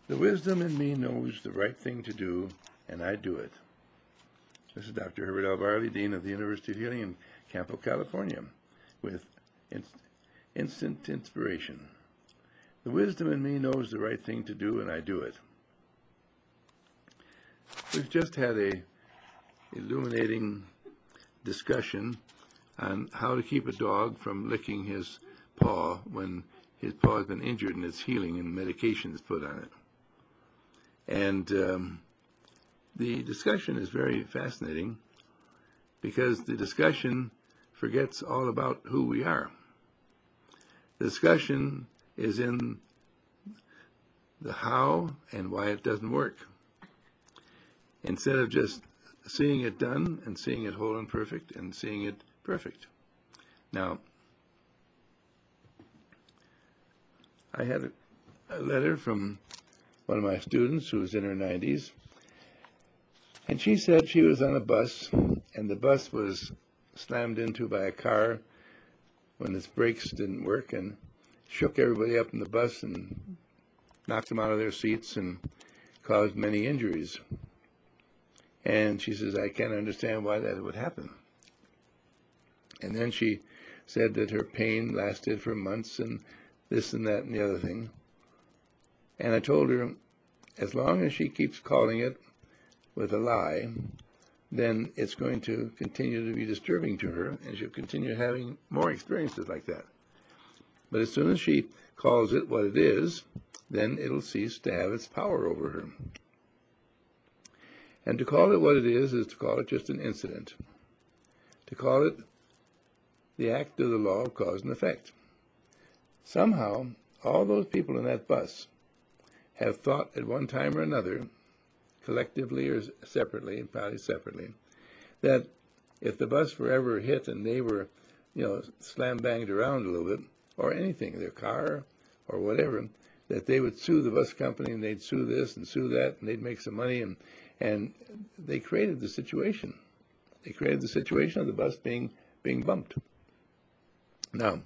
The wisdom in me knows the right thing to do, and I do it. This is Dr. Herbert L. Varley, Dean of the University of Healing in Campo, California, with instant inspiration. The wisdom in me knows the right thing to do, and I do it. We've just had a illuminating discussion on how to keep a dog from licking his paw when his paw has been injured and it's healing and medication is put on it. And the discussion is very fascinating because the discussion forgets all about who we are. The discussion is in the how and why it doesn't work. Instead of just seeing it done and seeing it whole and perfect and seeing it perfect. Now, I had a letter from one of my students who was in her 90s, and she said she was on a bus, and the bus was slammed into by a car when its brakes didn't work and shook everybody up in the bus and knocked them out of their seats and caused many injuries. And she says, I can't understand why that would happen. And then she said that her pain lasted for months and this and that and the other thing. And I told her, as long as she keeps calling it with a lie, then it's going to continue to be disturbing to her, and she'll continue having more experiences like that. But as soon as she calls it what it is, then it'll cease to have its power over her. And to call it what it is to call it just an incident. To call it the act of the law of cause and effect. Somehow, all those people in that bus have thought at one time or another, collectively or separately, and probably separately, that if the bus were ever hit and they were, slam-banged around a little bit, or anything, their car or whatever, that they would sue the bus company and they'd sue this and sue that and they'd make some money, and they created the situation. They created the situation of the bus being bumped. Now,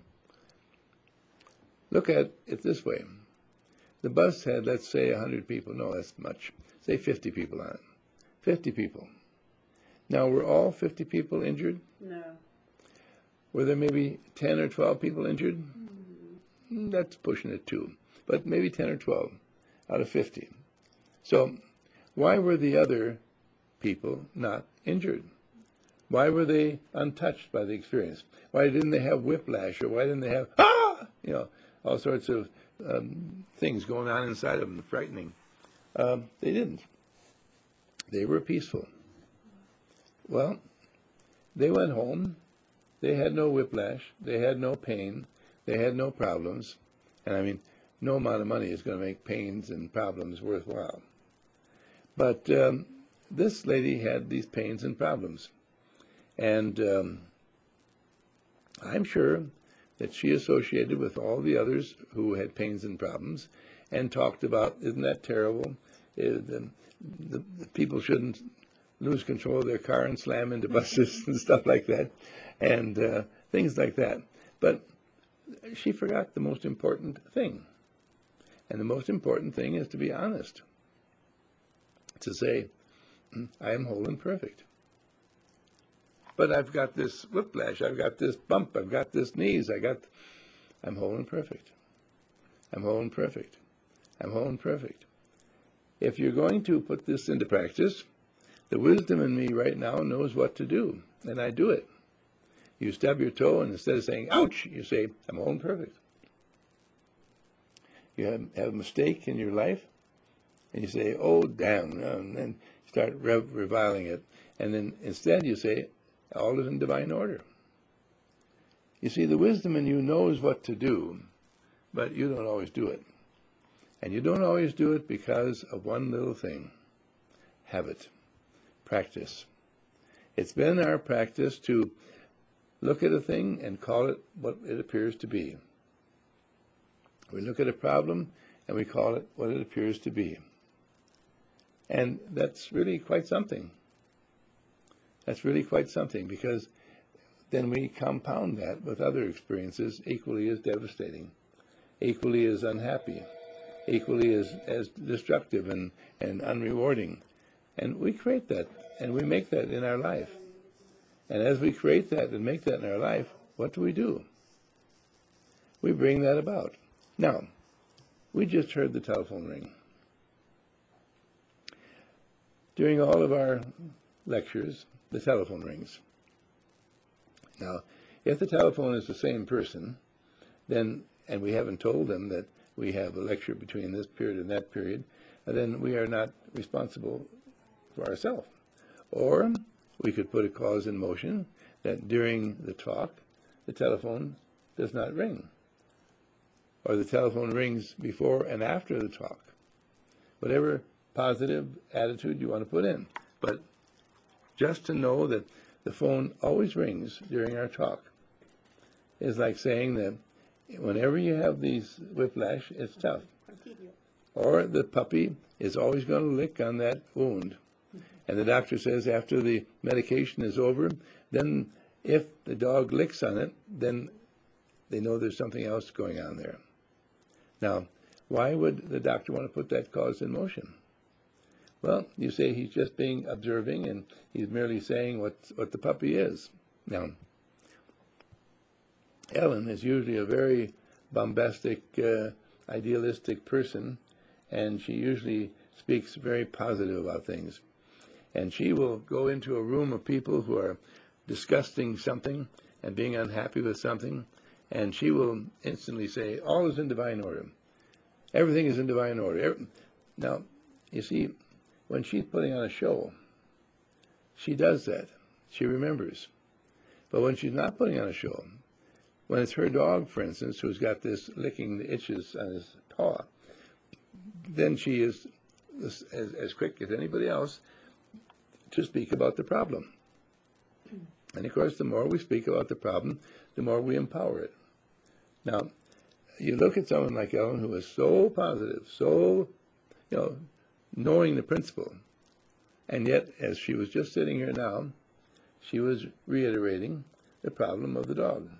look at it this way. The bus had, let's say, 100 people. No, that's much. Say 50 people on it. 50 people. Now, were all 50 people injured? No. Were there maybe 10 or 12 people injured? That's pushing it too. But maybe 10 or 12 out of 50. So why were the other people not injured? Why were they untouched by the experience? Why didn't they have whiplash, or why didn't they have, all sorts of things going on inside of them, frightening? They didn't. They were peaceful. Well, they went home. They had no whiplash. They had no pain. They had no problems. And I mean, no amount of money is going to make pains and problems worthwhile. But this lady had these pains and problems. And I'm sure that she associated with all the others who had pains and problems and talked about, isn't that terrible? The people shouldn't lose control of their car and slam into buses and stuff like that, and things like that. But she forgot the most important thing. And the most important thing is to be honest. To say, I am whole and perfect. But I've got this whiplash, I've got this bump, I've got this knees, I'm whole and perfect. I'm whole and perfect. I'm whole and perfect. If you're going to put this into practice, the wisdom in me right now knows what to do, and I do it. You stub your toe, and instead of saying, ouch, you say, I'm whole and perfect. You have a mistake in your life, and you say, oh, damn, and then start reviling it. And then instead you say, all is in divine order. You see, the wisdom in you knows what to do, but you don't always do it. And you don't always do it because of one little thing: habit, practice. It's been our practice to look at a thing and call it what it appears to be. We look at a problem and we call it what it appears to be. And that's really quite something. That's really quite something, because then we compound that with other experiences equally as devastating, equally as unhappy, equally as destructive and unrewarding. And we create that, and we make that in our life. And as we create that and make that in our life, what do? We bring that about. Now, we just heard the telephone ring. During all of our lectures, the telephone rings. Now, if the telephone is the same person, then, and we haven't told them that we have a lecture between this period and that period, then we are not responsible for ourselves. Or we could put a cause in motion that during the talk, the telephone does not ring. Or the telephone rings before and after the talk. Whatever positive attitude you want to put in. But just to know that the phone always rings during our talk is like saying that whenever you have these whiplash, it's tough. Or the puppy is always going to lick on that wound. And the doctor says after the medication is over, then if the dog licks on it, then they know there's something else going on there. Now, why would the doctor want to put that cause in motion? Well, you say he's just being observing and he's merely saying what the puppy is. Now, Ellen is usually a very bombastic, idealistic person, and she usually speaks very positive about things. And she will go into a room of people who are discussing something and being unhappy with something, and she will instantly say, all is in divine order. Everything is in divine order. Now, you see, when she's putting on a show, she does that. She remembers. But when she's not putting on a show, when it's her dog, for instance, who's got this licking the itches on his paw, then she is as quick as anybody else to speak about the problem. And of course, the more we speak about the problem, the more we empower it. Now, you look at someone like Ellen, who is so positive, so, knowing the principle, and yet, as she was just sitting here now, she was reiterating the problem of the dog.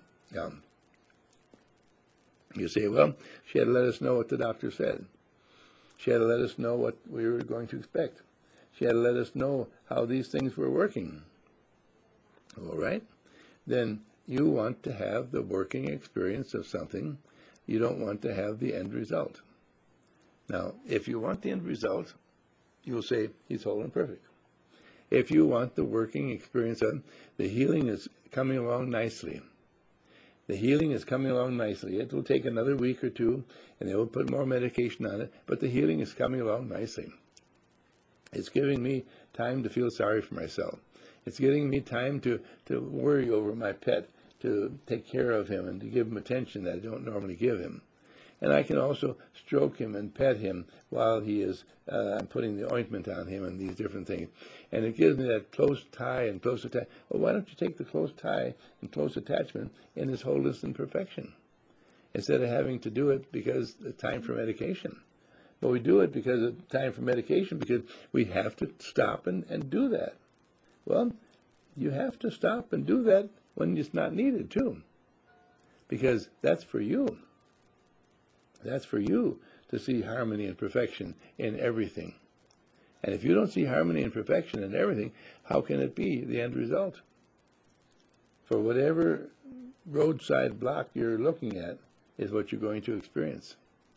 You say, well, she had to let us know what the doctor said. She had to let us know what we were going to expect. She had to let us know how these things were working. All right? Then you want to have the working experience of something. You don't want to have the end result. Now, if you want the end result, you'll say he's whole and perfect. If you want the working experience of the healing is coming along nicely. The healing is coming along nicely. It will take another week or two, and they will put more medication on it, but the healing is coming along nicely. It's giving me time to feel sorry for myself. It's giving me time to worry over my pet, to take care of him and to give him attention that I don't normally give him. And I can also stroke him and pet him while he is putting the ointment on him and these different things. And it gives me that close tie and close attachment. Well, why don't you take the close tie and close attachment in its wholeness and perfection, instead of having to do it because the time for medication? But we do it because of time for medication, because we have to stop and do that. Well, you have to stop and do that when it's not needed, too, because that's for you. That's for you to see harmony and perfection in everything. And if you don't see harmony and perfection in everything, how can it be the end result? For whatever roadside block you're looking at is what you're going to experience.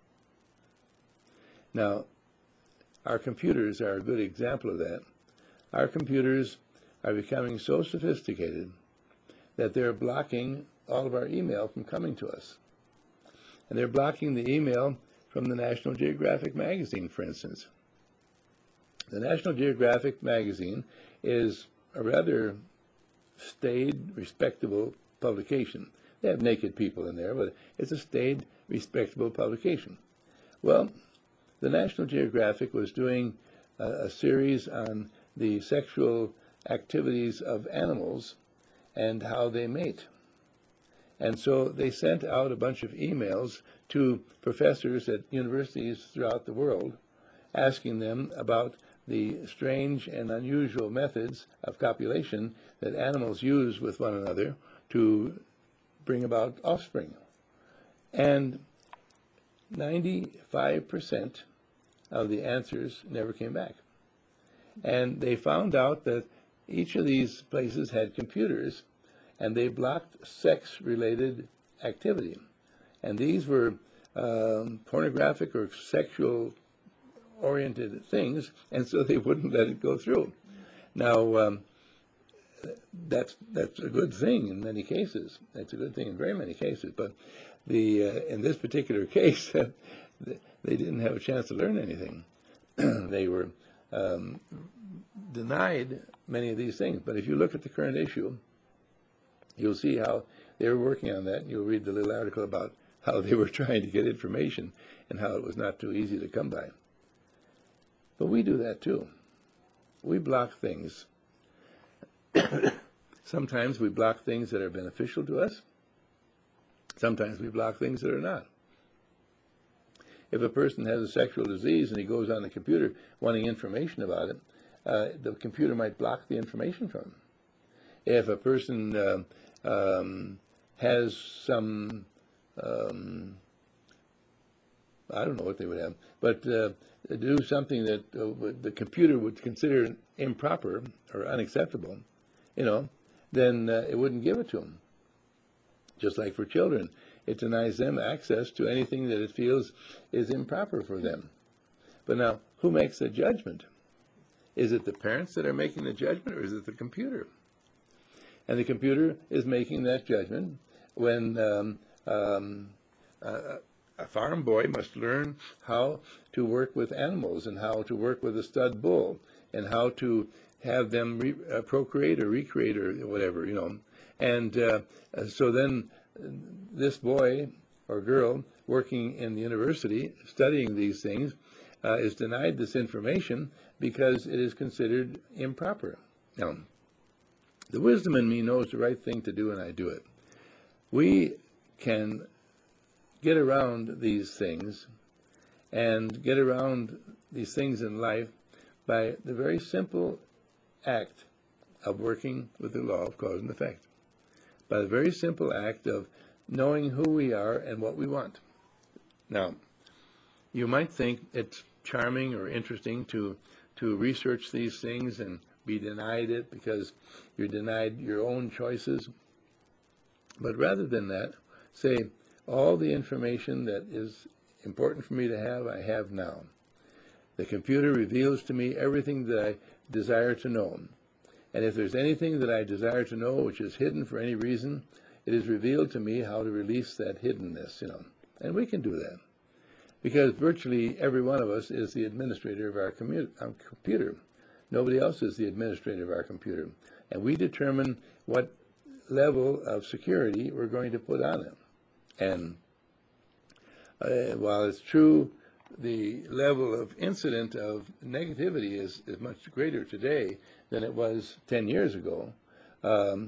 Now, our computers are a good example of that. Our computers are becoming so sophisticated that they're blocking all of our email from coming to us. And they're blocking the email from the National Geographic magazine, for instance. The National Geographic magazine is a rather staid, respectable publication. They have naked people in there, but it's a staid, respectable publication. Well, the National Geographic was doing a series on the sexual activities of animals and how they mate. And so they sent out a bunch of emails to professors at universities throughout the world, asking them about the strange and unusual methods of copulation that animals use with one another to bring about offspring. And 95% of the answers never came back. And they found out that each of these places had computers, and they blocked sex-related activity. And these were pornographic or sexual-oriented things, and so they wouldn't let it go through. Now, that's a good thing in many cases. That's a good thing in very many cases. But in this particular case, they didn't have a chance to learn anything. They were denied many of these things. But if you look at the current issue, you'll see how they were working on that. You'll read the little article about how they were trying to get information and how it was not too easy to come by. But we do that too. We block things. Sometimes we block things that are beneficial to us. Sometimes we block things that are not. If a person has a sexual disease and he goes on the computer wanting information about it, the computer might block the information from him. If a person has some, I don't know what they would have, but do something that the computer would consider improper or unacceptable, then it wouldn't give it to them. Just like for children, it denies them access to anything that it feels is improper for them. But now, who makes the judgment? Is it the parents that are making the judgment, or is it the computer? And the computer is making that judgment when a farm boy must learn how to work with animals and how to work with a stud bull and how to have them procreate or recreate or whatever, And so then this boy or girl working in the university studying these things is denied this information because it is considered improper. Now, the wisdom in me knows the right thing to do, and I do it. We can get around these things and get around these things in life by the very simple act of working with the law of cause and effect, by the very simple act of knowing who we are and what we want. Now, you might think it's charming or interesting to research these things and be denied it because you're denied your own choices. But rather than that, say, all the information that is important for me to have, I have now. The computer reveals to me everything that I desire to know. And if there's anything that I desire to know which is hidden for any reason, it is revealed to me how to release that hiddenness, And we can do that. Because virtually every one of us is the administrator of our computer. Nobody else is the administrator of our computer. And we determine what level of security we're going to put on it. And while it's true the level of incident of negativity is much greater today than it was 10 years ago, the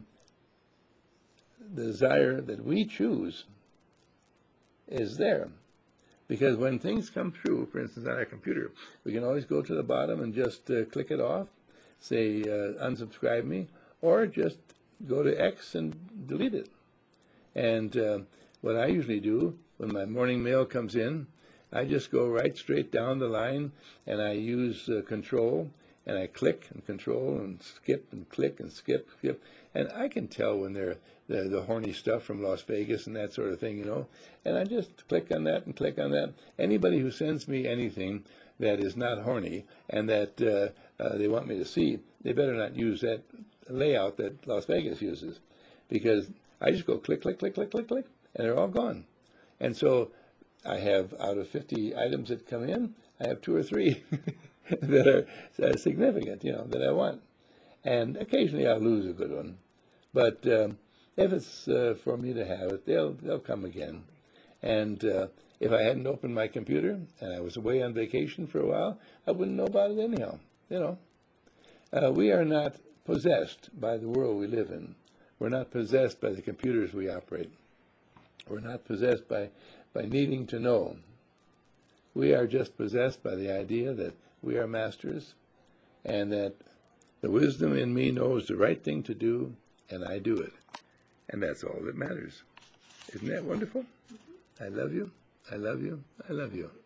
desire that we choose is there. Because when things come through, for instance, on our computer, we can always go to the bottom and just click it off, say unsubscribe me, or just go to X and delete it. And what I usually do when my morning mail comes in, I just go right straight down the line and I use control and I click and control and skip and click and skip. And I can tell when they're the horny stuff from Las Vegas and that sort of thing, And I just click on that and click on that. Anybody who sends me anything that is not horny and that they want me to see, they better not use that layout that Las Vegas uses. Because I just go click, click, click, click, click, click, and they're all gone. And so I have, out of 50 items that come in, I have 2 or 3 that are significant, that I want. And occasionally I'll lose a good one. But if it's for me to have it, they'll come again. And if I hadn't opened my computer and I was away on vacation for a while, I wouldn't know about it anyhow, We are not possessed by the world we live in. We're not possessed by the computers we operate. We're not possessed by needing to know. We are just possessed by the idea that we are masters and that the wisdom in me knows the right thing to do, and I do it. And that's all that matters. Isn't that wonderful? I love you. I love you. I love you.